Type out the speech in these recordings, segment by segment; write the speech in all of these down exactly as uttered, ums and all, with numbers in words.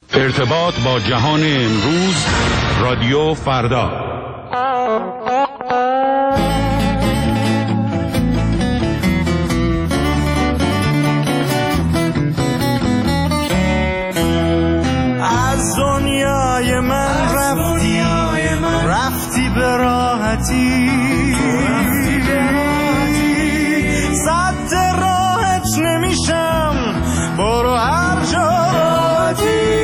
ارتباط با جهان امروز، رادیو فردا. از دنیای من رفتی، رفتی به راحتی، صد راحت نمیشم، برو هر جا راحتی.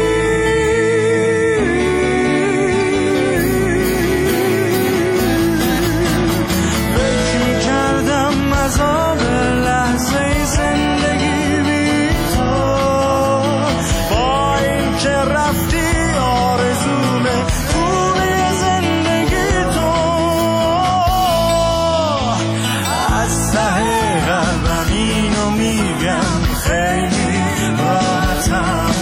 فکر میکردم عذاب لحظه زندگی بی تو، با این که رفتی آرزوم خوبی زندگی تو. از ته قلبم اینو میگم خیلی راحتم،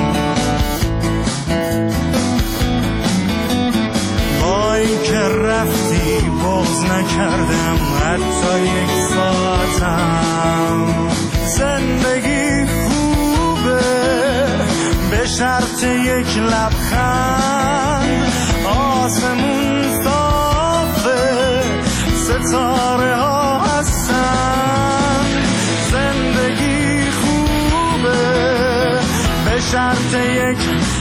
با این که رفتی بغض نکردم حتی یک ساعتم. زندگی خوبه به شرط یک لبخند، آسمون صافه ستاره ها هستن. زندگی خوبه به شرط یک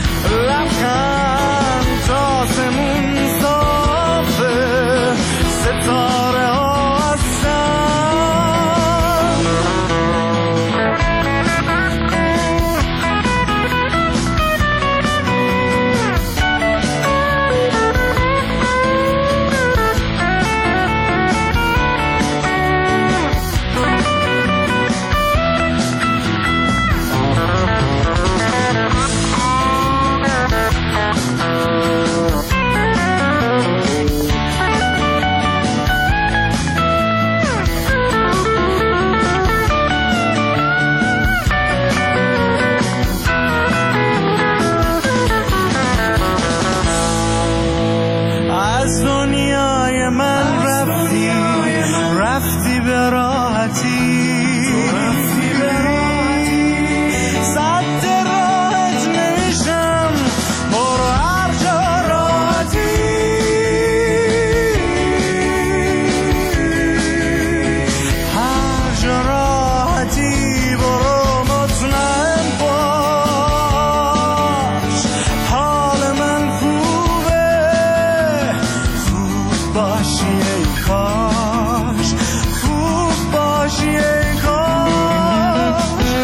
لبخند، آسمون صافه ستاره ها هستن. از دنیای من رفتی، رفتی به راحتی، صد راحت نمیشم، برو هر جا راحتی. هر جا راحتی برو مطمئن باش، حال من خوبه، خوب باشی ای کاش، خوب باشی ای کاش.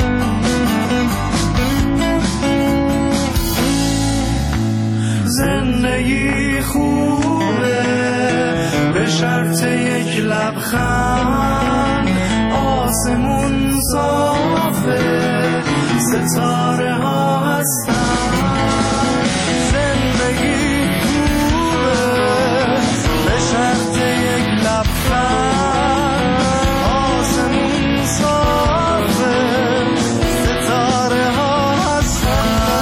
زندگی خوبه به شرط یک لبخند، آسمون صافه ستاره ها هستن. زندگی خوبه به شرط یک لبخند، آسمون صافه ستاره ها هستن.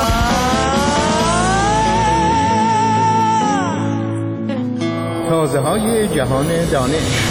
تازه های جهان دانش.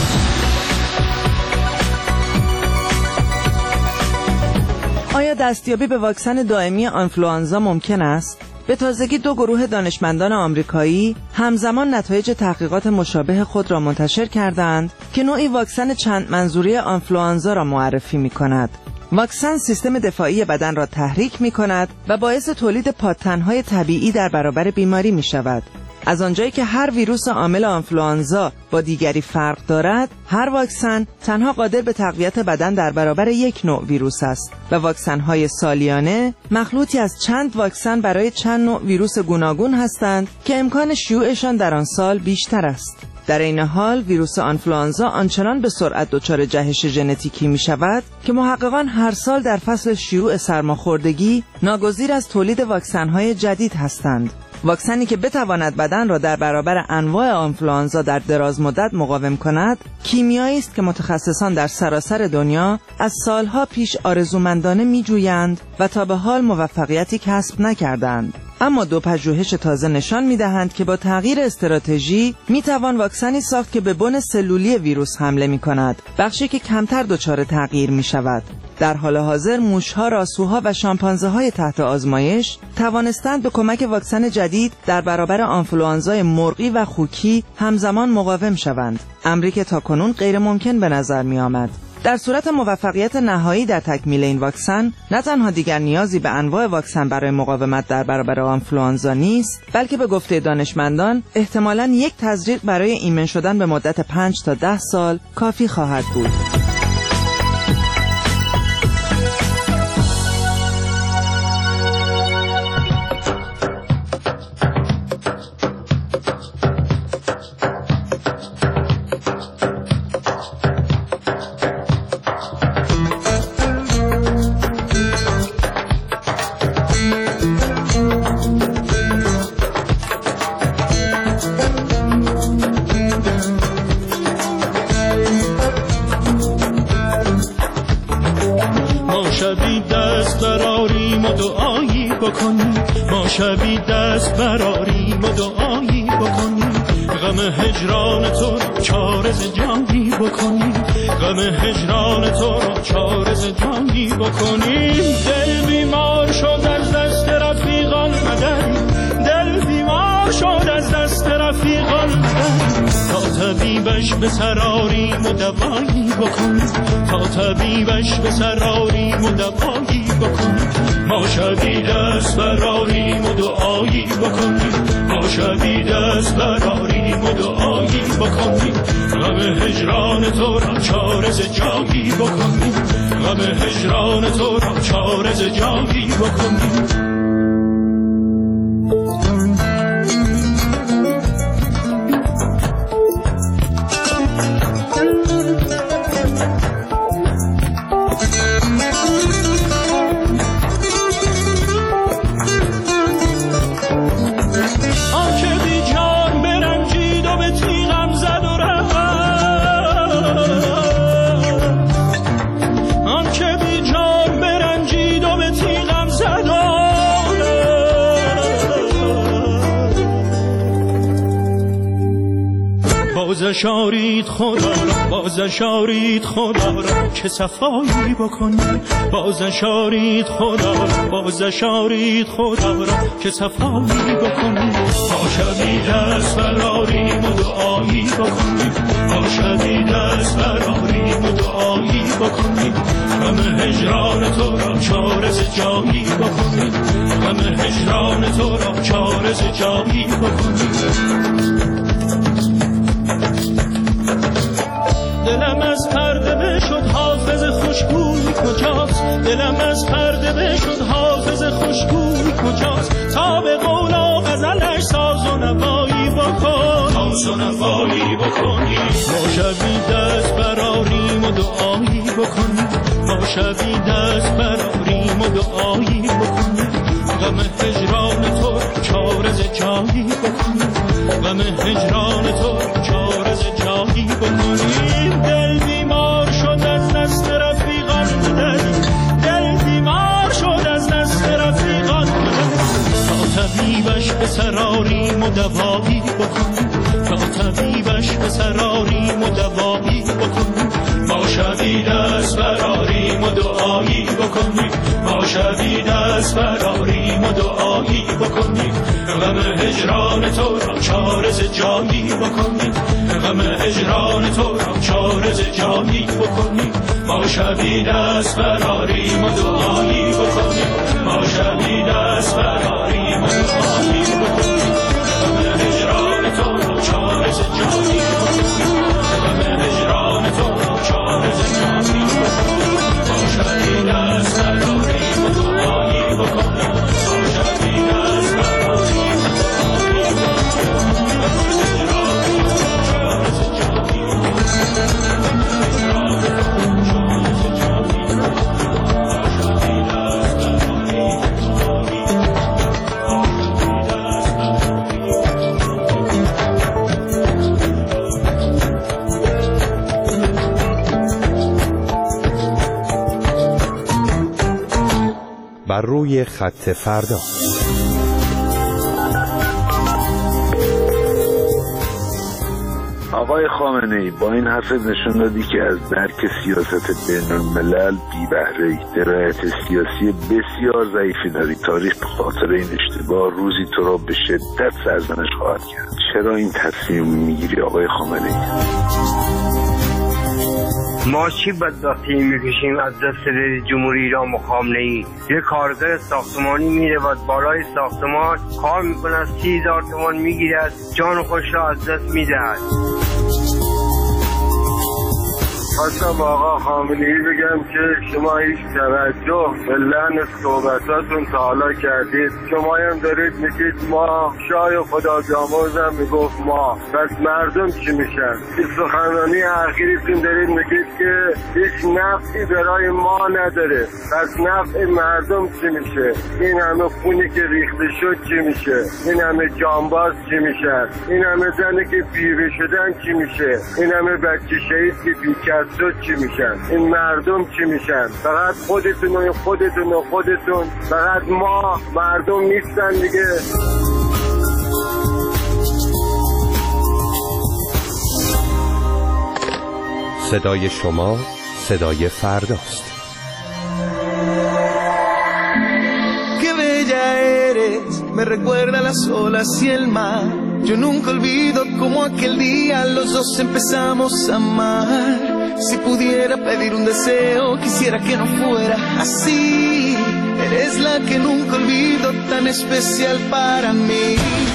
آیا دستیابی به واکسن دائمی آنفلوانزا ممکن است؟ به تازگی دو گروه دانشمندان آمریکایی همزمان نتایج تحقیقات مشابه خود را منتشر کردند که نوعی واکسن چند منظوره آنفلوانزا را معرفی می‌کند. واکسن سیستم دفاعی بدن را تحریک می‌کند و باعث تولید پادتن‌های طبیعی در برابر بیماری می‌شود. از آنجایی که هر ویروس عامل آنفلوانزا با دیگری فرق دارد، هر واکسن تنها قادر به تقویت بدن در برابر یک نوع ویروس است و واکسن‌های سالیانه مخلوطی از چند واکسن برای چند نوع ویروس گوناگون هستند که امکان شیوعشان در آن سال بیشتر است. در این حال ویروس آنفلوانزا آنچنان به سرعت دچار جهش ژنتیکی می شود که محققان هر سال در فصل شیوع سرماخوردگی ناگزیر از تولید واکسن‌های جدید هستند. واکسنی که بتواند بدن را در برابر انواع آنفلوانزا در دراز مدت مقاوم کند، کیمیایی است که متخصصان در سراسر دنیا از سالها پیش آرزومندانه می‌جویند و تا به حال موفقیتی کسب نکردند. اما دو پژوهش تازه نشان می‌دهند که با تغییر استراتژی می‌توان واکسنی ساخت که به بن سلولی ویروس حمله می‌کند، بخشی که کمتر دچار تغییر می‌شود. در حال حاضر موشها، راسوها و شامپانزه‌های تحت آزمایش توانستند به کمک واکسن جدید در برابر آنفلوانزای مرغی و خوکی همزمان مقاوم شوند، امری که تاکنون غیر ممکن به نظر می آمد. در صورت موفقیت نهایی در تکمیل این واکسن، نه تنها دیگر نیازی به انواع واکسن برای مقاومت در برابر آنفلوانزا نیست، بلکه به گفته دانشمندان احتمالاً یک تزریق برای ایمن شدن به مدت پنج تا ده سال کافی خواهد بود. ما شبی دست براریم و دعایی بکنیم، غم هجران تو را چارز جانی بکنیم، غم هجران تو را چارز جانی بکنیم. دل بیمار شد از دست رفیقان مدد، دل بیمار شد از دست رفیقان مدد، تا طبیبش به سراریم و دوایی بکنیم، تا طبیبش به سراریم و دوایی بکنیم. ما شبی دست براریم و دعایی بکنیم، ما شبی دست براریم و دعایی بکنیم، غم هجران تو را چارز جایی بکنیم، غم هجران تو را چارز جایی بکنیم. بازشارید خدا را، بازشارید خدا را که صفایی بکنیم، بازشارید خدا را، بازشارید خدا را که صفایی بکنیم. ما شبی دست براریم و دعایی بکنیم، ما شبی دست براریم و دعایی بکنیم، غم هجران تو را چارز جایی بکنیم، غم هجران تو را چارز جایی بکنیم. دلم از پرده بشد حافظ خوشگوی کجاست، دلم از پرده بشد حافظ خوشگوی کجاست، تا به قول و غزلش ساز و نوایی بکن، ساز و نوایی بکنی. ما شبی دست براریم و دعایی بکنیم، ما شبی دست براریم و دعایی بکنیم، غم هجران تو چارز جایی بکنیم، غم هجران تو چارز جایی بکنیم. دل بیمار شد از دست رفیقان مدد، دل بیمار شد از دست رفیقان مدد، تا طبیبش به سراریم و دوایی بکنیم، تا طبیبش به سراریم و دوایی بکنیم. ما شبی دست براریم و دعایی بکنیم، ما شبی دست براریم و دعایی بکنیم، غم هجران تو را چارز جایی بکنیم، غم هجران تو را چارز جایی بکنیم. ما شبی دست براریم و دعایی بکنیم، ما شبی دست براریم و دعایی بکنیم، غم هجران تو را چارز جایی بکنیم، غم هجران تو را چارز جایی بکنیم. ما شبی دست براریم و دعایی بکنیم، ما شبی دست براریم و دعایی بر روی خط فردا. آقای خامنه‌ای با این حرف نشون دادی که از درک سیاست بین الملل بی بهره‌ای، درایت سیاسی بسیار ضعیفی داری. تاریخ به خاطر این اشتباه روزی تو را به شدت سرزنش خواهد کرد. چرا این تصمیم میگیری آقای خامنه‌ای؟ ما چی بدبختی میکشیم از دست رئیس جمهوری ایران و خامنه‌ای؟ یه کارگر ساختمانی میره و بالای ساختمان کار میکنه، از سی هزار تومان میگیره، جان خوش را از دست میدهد. خواستم با آقا خامنه‌ای بگم که شما هیچ توجه به لحن صحبتاتون تا حالا کردید. شما هم دارید میگید ما، شاه خدا بیامرز هم میگفت ما، پس مردم چی میشن؟ این سخنرانی اخیرتون دارید میگید که هیچ نفعی برای ما نداره، پس نفع مردم چی میشه؟ این همه خونی که ریخته شد چی میشه؟ این همه جانباز چی میشن؟ این همه زنی که بیوه شدن چی میشه؟ این همه بچه شهید که بیکر شد چی میشن؟ این مردم چی میشن؟ فقط خودتون و خودتون و خودتون، فقط ما مردم نیستن دیگه. صدای شما صدای فرداست. Qué bella eres, me recuerda las olas y el mar. Yo nunca olvido como aquel día los dos empezamos a amar. Si pudiera pedir un deseo, quisiera que no fuera así. Eres la que nunca olvido, tan especial para mí.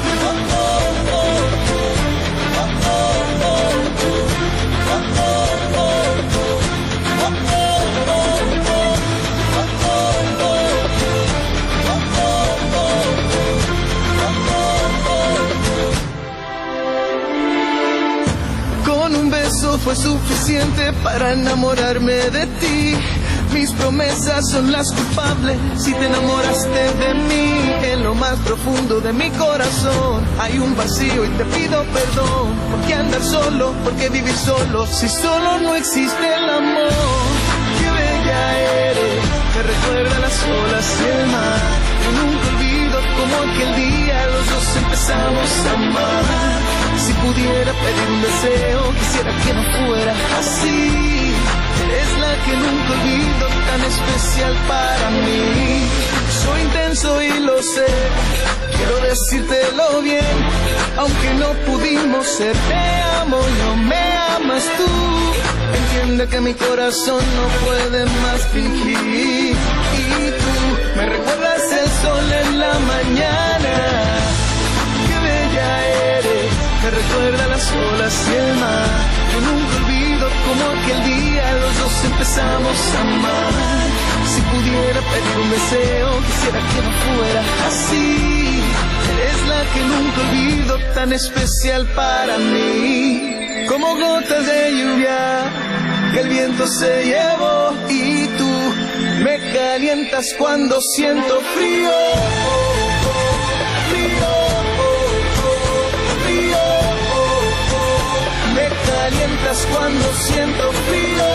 Fue suficiente para enamorarme de ti. Mis promesas son las culpables si te enamoraste de mí. En lo más profundo de mi corazón hay un vacío y te pido perdón. ¿Por qué andar solo? ¿Por qué vivir solo? Si solo no existe el amor. Qué bella eres, me recuerda las olas y el mar. Yo nunca olvido como aquel día los dos empezamos a amar. Si pudiera pedir un deseo, quisiera que no fuera así. Eres la que nunca olvido, tan especial para mí. Soy intenso y lo sé, quiero decírtelo bien. Aunque no pudimos ser, te amo, no me amas tú. Entiende que mi corazón no puede más fingir. Y tú me recuerdas el sol en la mañana. Qué bella eres, me recuerda las olas y el mar. Yo nunca olvido como aquel día los dos empezamos a amar. Si pudiera pedir un deseo, quisiera que no fuera así. Eres la que nunca olvido, tan especial para mí. Como gotas de lluvia que el viento se llevó. Y tú me calientas cuando siento frío. Me calientas cuando siento frío,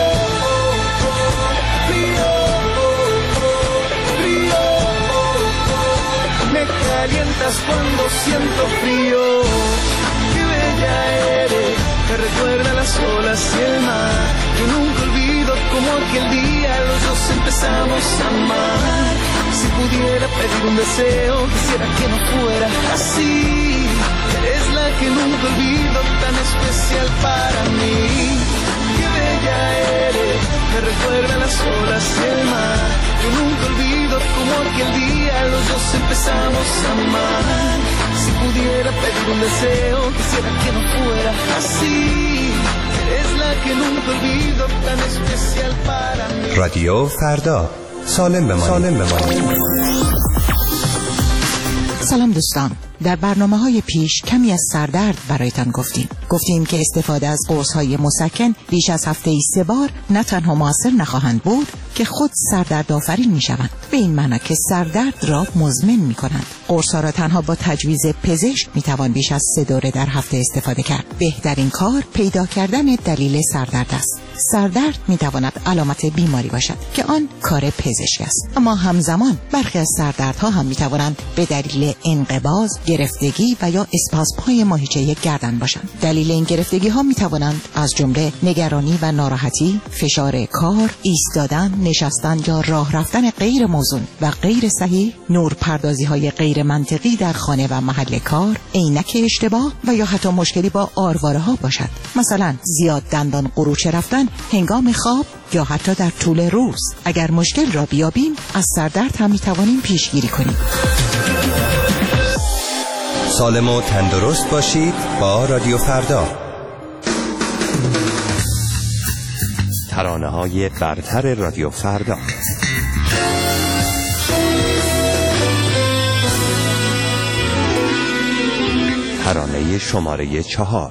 frío, frío. Me calientas cuando siento frío. Qué bella eres, me recuerda las olas y el mar. Yo nunca olvido como aquel día los dos empezamos a amar. Si pudiera pedir un deseo, quisiera que no fuera así. Eres la que nunca olvido, tan especial para mí. Qué bella eres, me recuerda las olas y el mar. Yo nunca olvido como aquel día los dos empezamos a amar. Si pudiera pedir un deseo, quisiera que no fuera así. Eres la que nunca olvido, tan especial para mí. رادیو فردا، سالم بمانید. سالم بمانید. سلام دوستان، در برنامه‌های پیش کمی از سردرد برایتان گفتیم. گفتیم که استفاده از قرص‌های مسکن بیش از هفته‌ای سه بار نه تنها موثر نخواهند بود که خود سردرد آفرین می‌شوند، به این معنی که سردرد را مزمن می‌کنند. قرص‌ها را تنها با تجویز پزشک می‌توان بیش از سه دوره در هفته استفاده کرد. بهترین کار پیدا کردن دلیل سردرد است. سردرد میتواند علامت بیماری باشد که آن کار پزشک است. اما همزمان برخی از سردردها هم میتوانند به دلیل انقباض، گرفتگی و یا اسپاسم‌های ماهیچه گردن باشند. دلیل این گرفتگی ها میتوانند از جمله نگرانی و ناراحتی، فشار کار، ایستادن، نشستن یا راه رفتن غیر موزون و غیر صحیح، نورپردازی های غیر منطقی در خانه و محل کار، عینک اشتباه و یا حتی مشکلی با آرواره ها باشد. مثلا زیاد دندان قروچه رفتن هنگام خواب یا حتی در طول روز. اگر مشکل را بیابیم از سردرد هم میتوانیم پیشگیری کنیم. سالم و تندرست باشید با رادیو فردا. ترانه‌های برتر رادیو فردا. ترانه شماره چهار.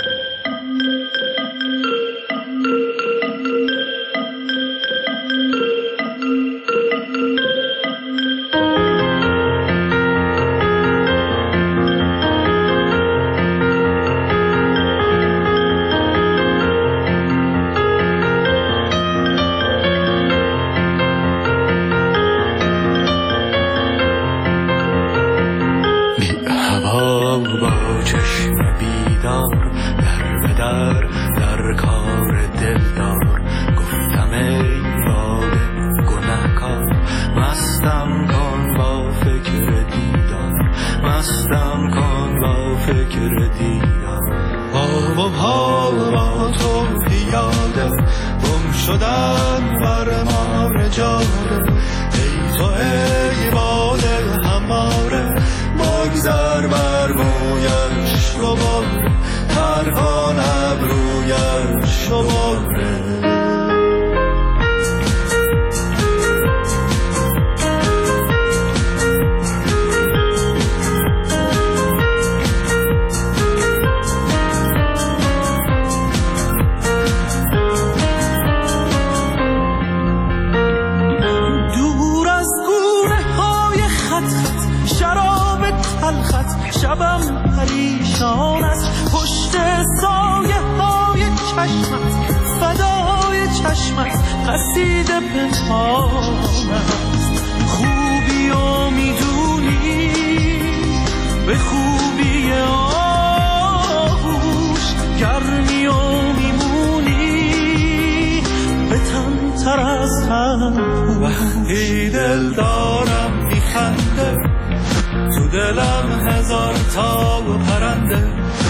وقتی دل دارم میخنده تو دلم هزار تا پرنده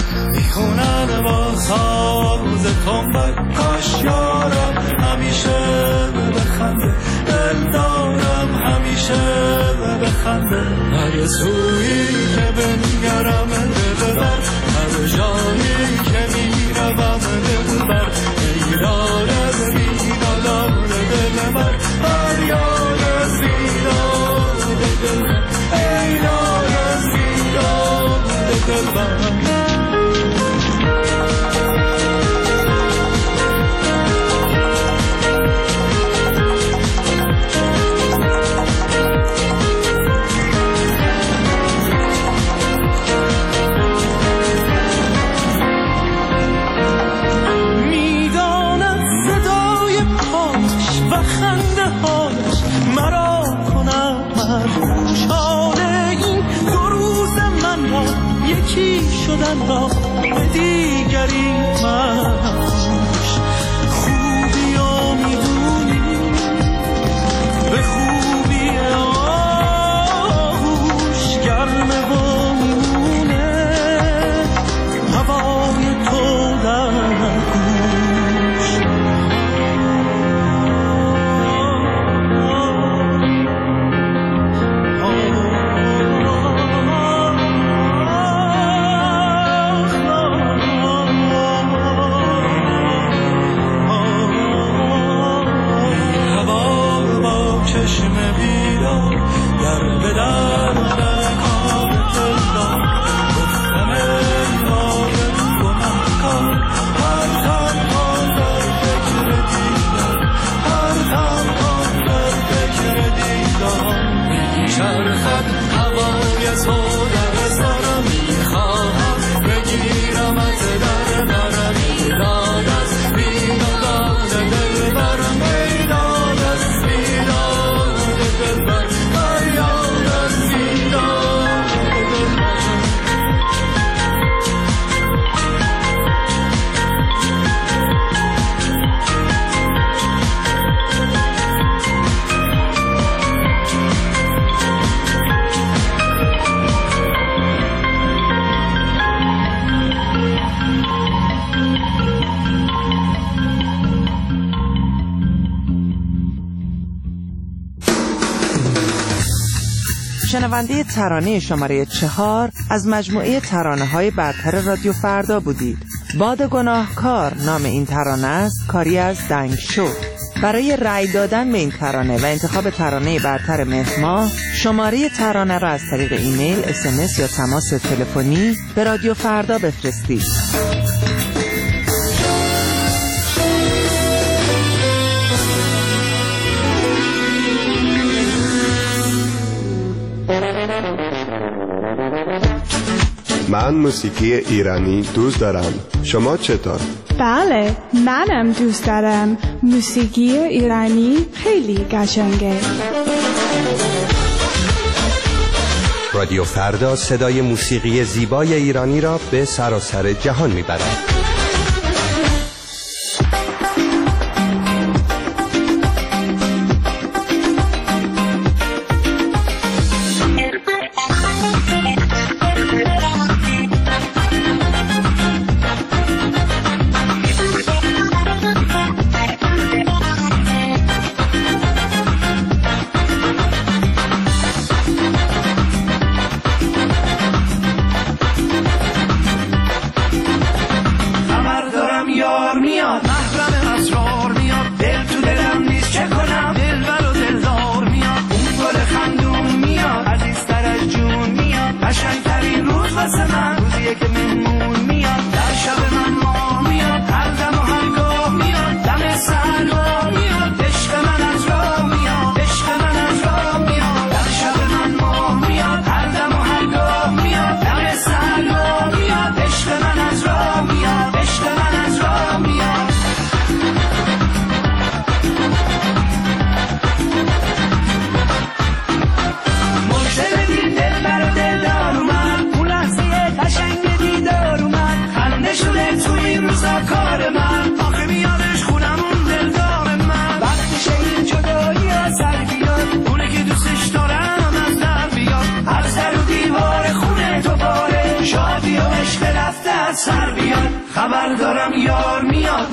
میخونن با ساز تنبک کاش یارم همیشه بخنده دل دارم همیشه بخنده هر سویی که بنگرم دل بر هر جایی که میروم دل بر ایران از ویدالار دل بر ایران از ویدال دل بر ایران از ویدال دل بر شدن را به دیگری مش خوبی ها میدونی به خوبی آغوش گرمه و میمونه هوای تو در گوش شنونده ترانه شماره چهار از مجموعه ترانه های برتر رادیو فردا بودید. باد گناهکار نام این ترانه است، کاری از دنگ شد. برای رأی دادن به این ترانه و انتخاب ترانه برتر مهر ماه، شماره ترانه را از طریق ایمیل، اس ام اس یا تماس تلفنی به رادیو فردا بفرستید. من موسیقی ایرانی دوست دارم. شما چطور؟ بله، منم دوست دارم. موسیقی ایرانی خیلی قشنگه. رادیو فردا صدای موسیقی زیبای ایرانی را به سراسر جهان میبرد. خبر دارم یار میاد.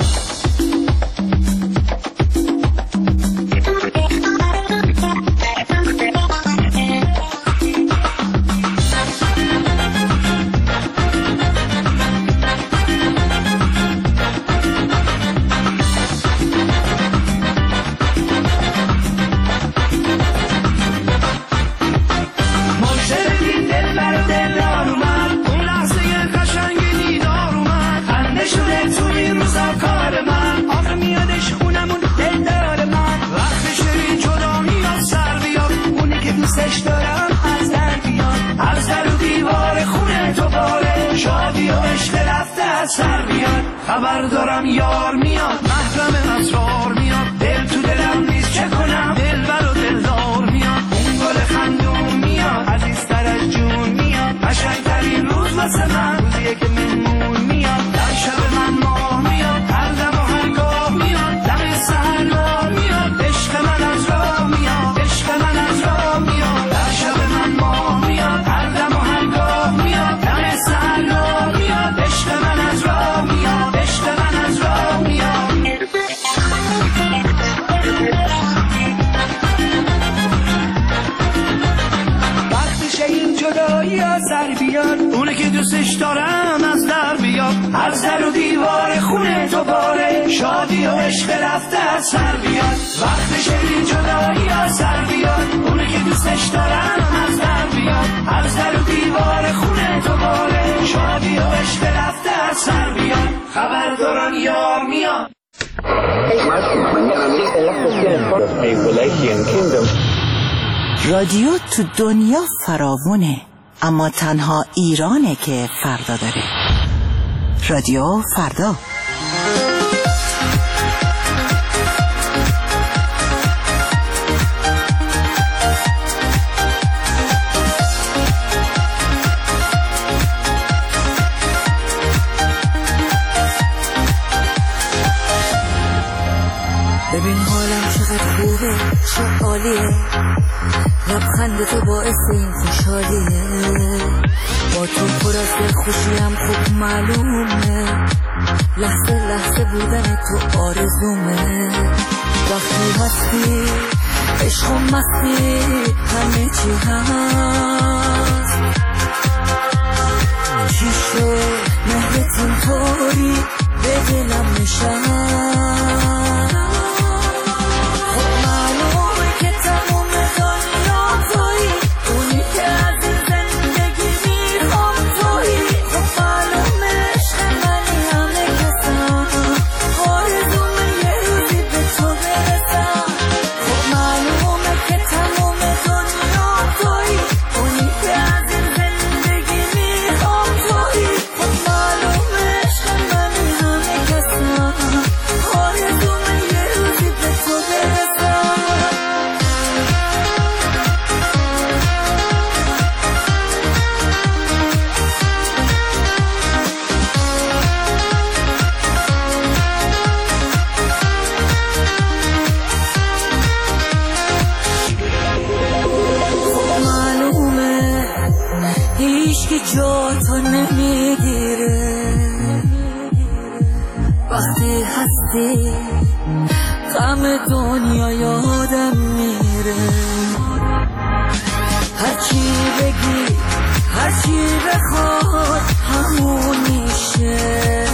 خبر دارم یار میاد، محرم اسرار میاد، دل تو دلم نیست چه کنم، دلبر و دلدار میاد، اون گل خندون میاد، عزیزتر از جون میاد، قشنگترین روز واسه من روزیه که مهمون میاد، در شب من ماه میاد، هر دم و هر گاه میاد، دم سحر راه میاد، عشق من از راه میاد، عشق من از راه میاد، در شب من ماه میاد، هر دم و هر گاه میاد، دم سحر راه میاد، عشق من از راه میاد، عشق من از راه میاد. وقتش این جدایی از سر بیاد، اونه که دوستش دارم از در بیاد، از در و دیوار خونه تو باره، شادی و عشق رفته از سر بیاد. وقتش این جدایی از سر بیاد، اونه که دوستش دارم از در بیاد، از در و دیوار خونه تو باره، شادی و عشق رفته از سر بیاد. خبر دارم یار میاد. رادیو تو دنیا فراوونه، اما تنها ایرانه که فردا داره. رادیو فردا. ببین حالم چقدر خوبه، چه عالیه، لبخند تو باعث این خوشحالیه، با تو پر از خوشیم خوب معلومه، لحظه لحظه بودن تو آرزومه، وقتی هستی عشق و مستی همه چی هست. چی شد مهرتون طوری به دلم نشست. خب معلومه که تموم دنیا تویی، اونی که از این زندگی میخوام تویی. خب معلومه عشق منی همه کسم، آرزومه یه روزی به تو برسم. خب معلومه که تموم دنیا تویی، اونی که از این زندگی میخوام تویی. خب معلومه عشق منی همه کسم، آرزومه یه روزی به تو برسم. معلومه هیچ که جا تو نمیگیره، وقتی هستی غم دنیا یادم میره. هرچی بگی هرچی بخواد همون میشه،